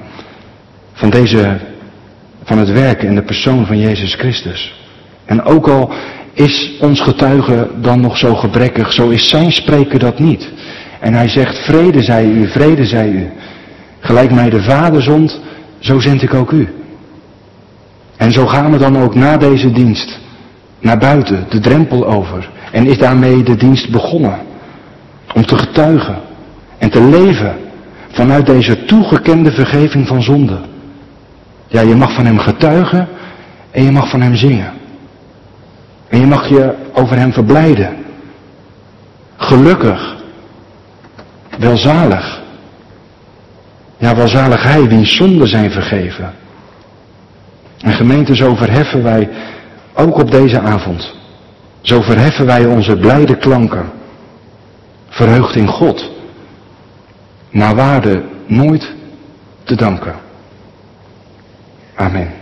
van het werk en de persoon van Jezus Christus. En ook al is ons getuigen dan nog zo gebrekkig, zo is zijn spreken dat niet. En hij zegt, vrede zij u, vrede zij u. Gelijk mij de Vader zond, zo zend ik ook u. En zo gaan we dan ook na deze dienst naar buiten, de drempel over. En is daarmee de dienst begonnen. Om te getuigen en te leven vanuit deze toegekende vergeving van zonde. Ja, je mag van hem getuigen en je mag van hem zingen. En je mag je over hem verblijden. Gelukkig. Welzalig. Ja, welzalig hij wiens zonden zijn vergeven. En gemeente, zo verheffen wij ook op deze avond. Zo verheffen wij onze blijde klanken. Verheugd in God. Naar waarde nooit te danken. Amen.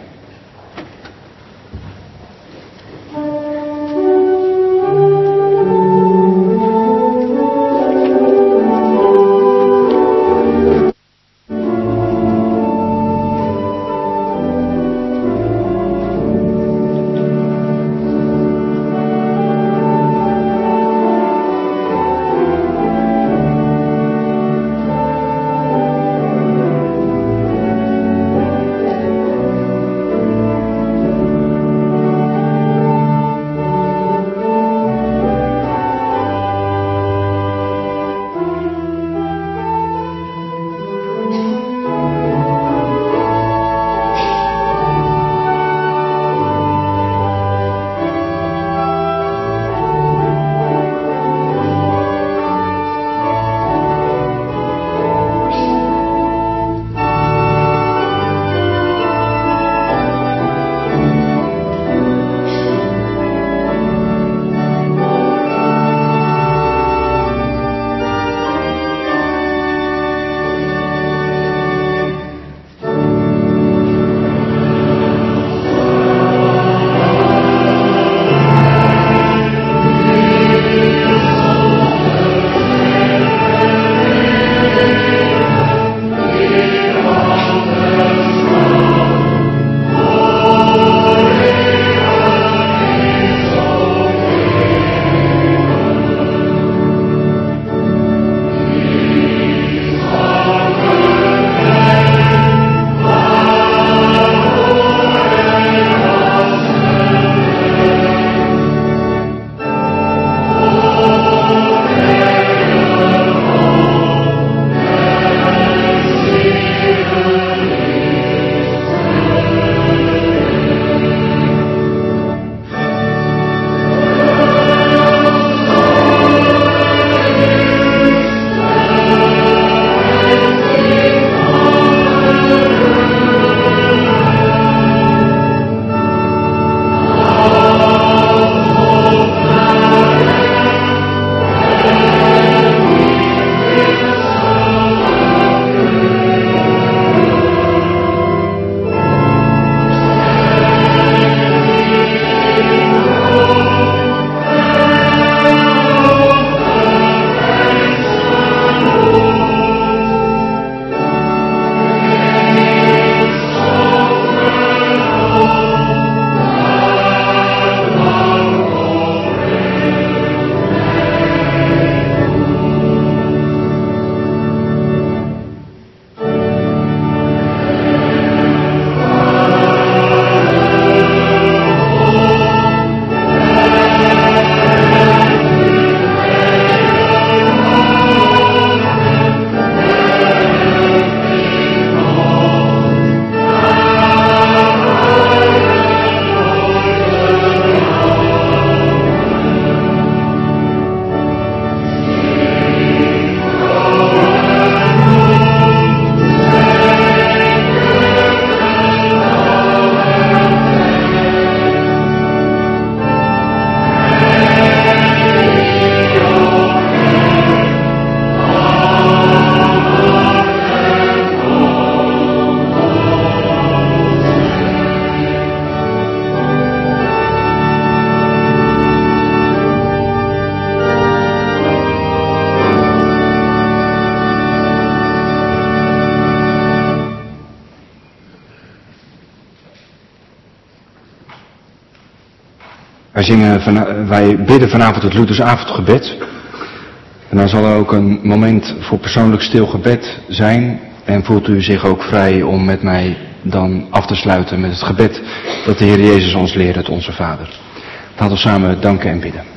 Wij bidden vanavond het Luthers avondgebed. En dan zal er ook een moment voor persoonlijk stil gebed zijn. En voelt u zich ook vrij om met mij dan af te sluiten met het gebed dat de Heer Jezus ons leert uit Onze Vader. Laten we samen danken en bidden.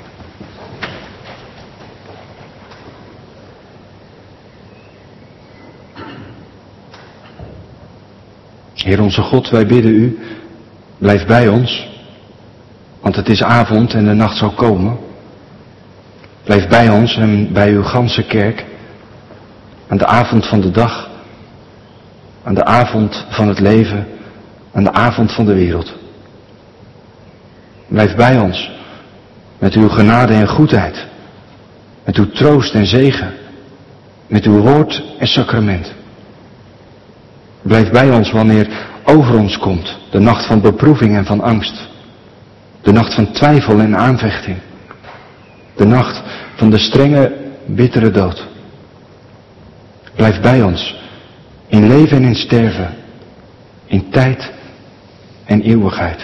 Heer onze God, wij bidden u, blijf bij ons, want het is avond en de nacht zal komen. Blijf bij ons en bij uw ganse kerk, aan de avond van de dag, aan de avond van het leven, aan de avond van de wereld. Blijf bij ons, met uw genade en goedheid, met uw troost en zegen, met uw woord en sacrament. Blijf bij ons wanneer over ons komt de nacht van beproeving en van angst. De nacht van twijfel en aanvechting. De nacht van de strenge, bittere dood. Blijf bij ons in leven en in sterven, in tijd en eeuwigheid.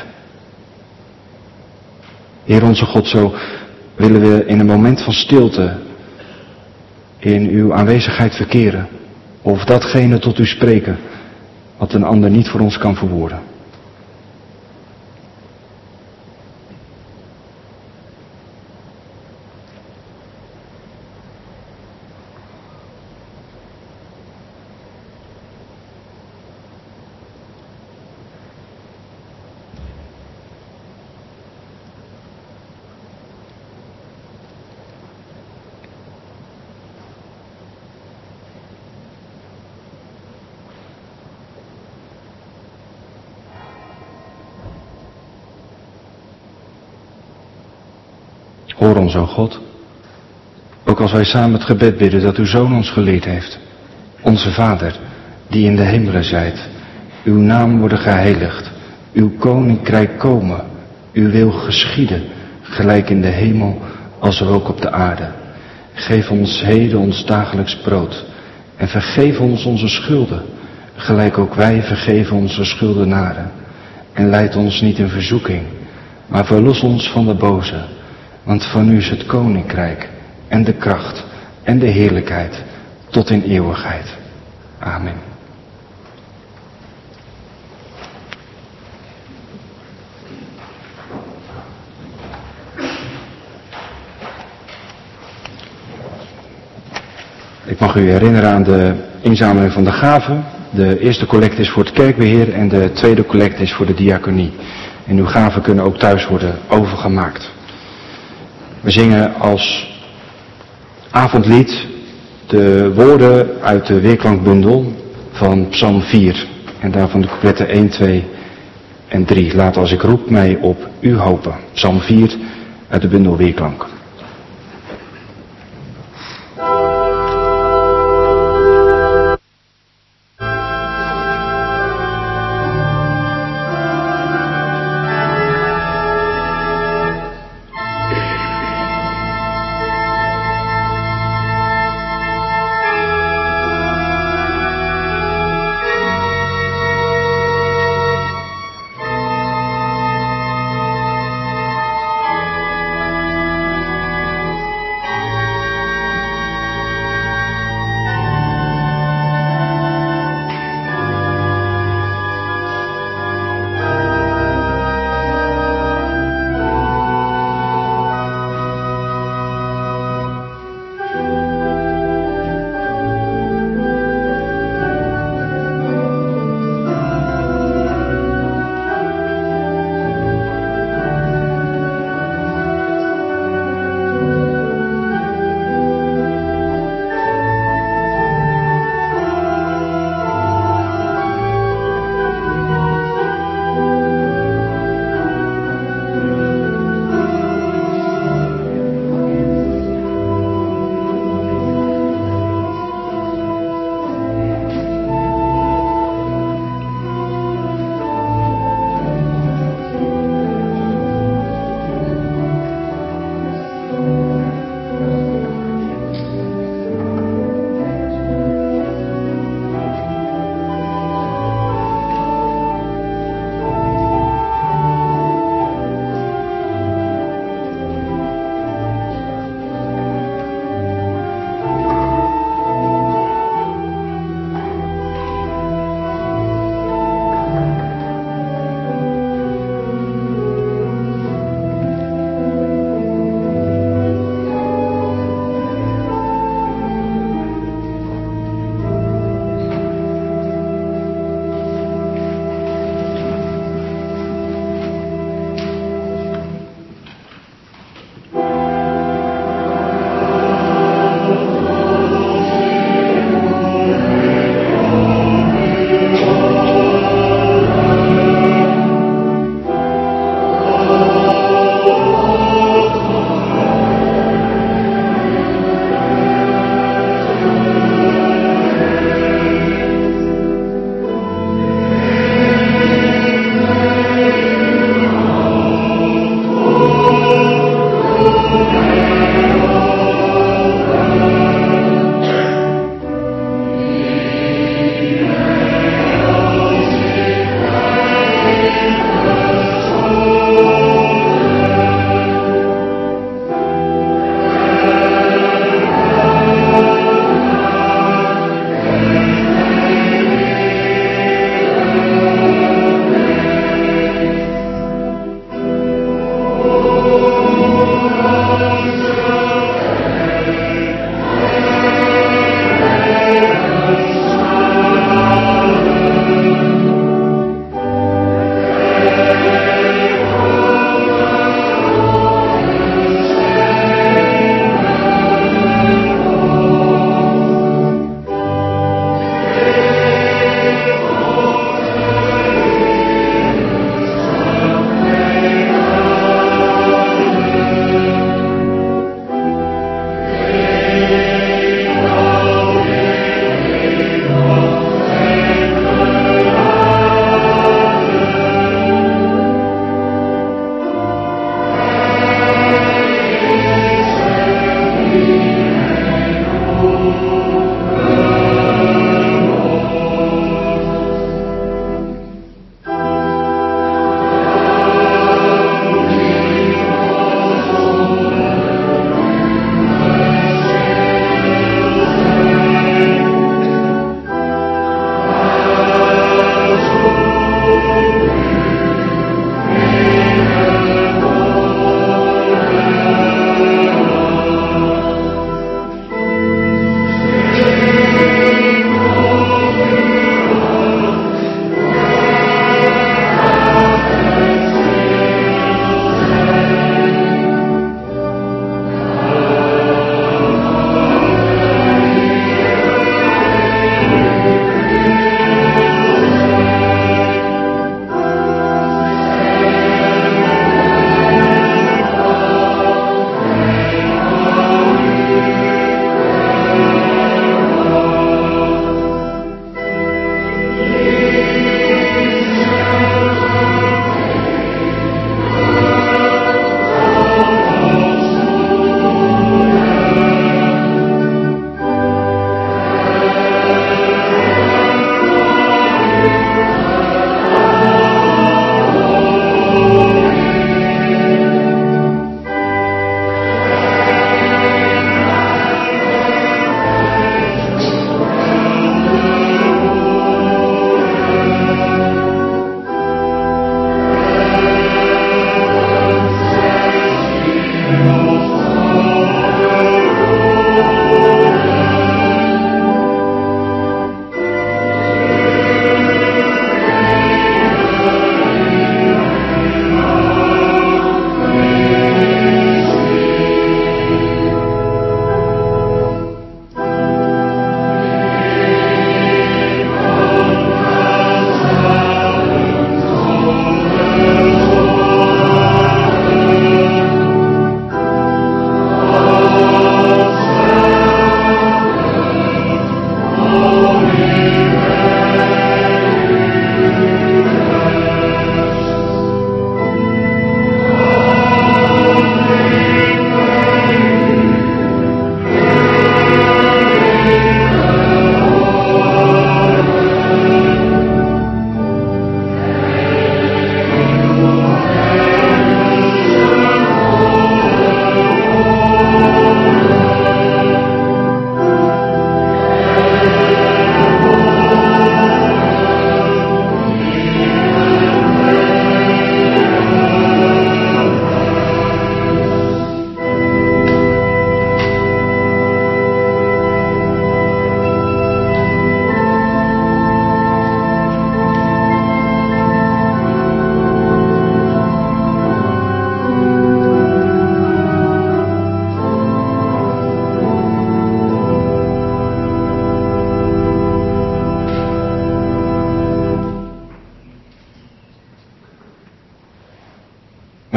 Heer onze God, zo willen we in een moment van stilte in uw aanwezigheid verkeren. Of datgene tot u spreken wat een ander niet voor ons kan verwoorden. Hoor ons, o God, ook als wij samen het gebed bidden dat uw Zoon ons geleerd heeft. Onze Vader, die in de hemelen zijt, uw naam worden geheiligd, uw koninkrijk komen, uw wil geschieden, gelijk in de hemel als ook op de aarde. Geef ons heden ons dagelijks brood en vergeef ons onze schulden, gelijk ook wij vergeven onze schuldenaren. En leid ons niet in verzoeking, maar verlos ons van de boze. Want van u is het koninkrijk en de kracht en de heerlijkheid tot in eeuwigheid. Amen. Ik mag u herinneren aan de inzameling van de gaven. De eerste collecte is voor het kerkbeheer en de tweede collecte is voor de diaconie. En uw gaven kunnen ook thuis worden overgemaakt. We zingen als avondlied de woorden uit de weerklankbundel van Psalm 4. En daarvan de coupletten 1, 2 en 3. Laat als ik roep mij op u hopen. Psalm 4 uit de bundel Weerklank.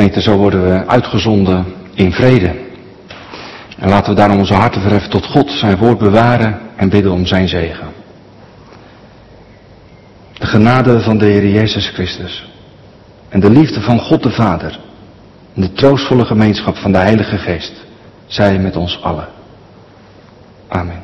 gemeente, zo worden we uitgezonden in vrede. En laten we daarom onze harten verheffen tot God, zijn woord bewaren en bidden om zijn zegen. De genade van de Heer Jezus Christus en de liefde van God de Vader en de troostvolle gemeenschap van de Heilige Geest zij met ons allen. Amen.